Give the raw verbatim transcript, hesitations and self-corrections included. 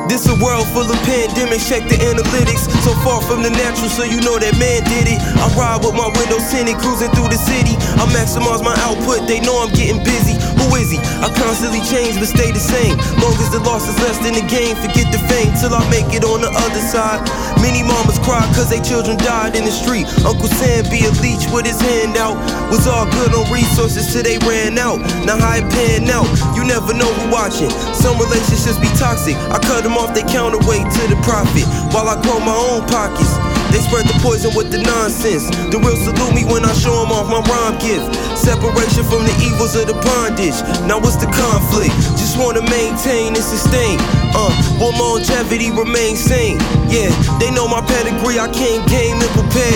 This a world full of pandemics, check the analytics. So far from the natural, so you know that man did it. I ride with my windows tinted, cruising through the city. I maximize my output, they know I'm getting busy. Who is he? I constantly change but stay the same. Long as the loss is less than the gain, forget the fame till I make it on the other side. Many mamas cry cause they children died in the street. Uncle Sam be a leech with his hand out. Was all good on resources till they ran out. Now how it pan out, you never know who watching. Some relationships be toxic, I cut them off, they counterweight to the profit. While I grow my own pockets, they spread the poison with the nonsense. The real salute me when I show them off my rhyme gift. Separation from the evils of the bondage. Now what's the conflict? Just wanna maintain and sustain. Uh, will longevity remain sane? Yeah, they know my pedigree, I came game and prepared.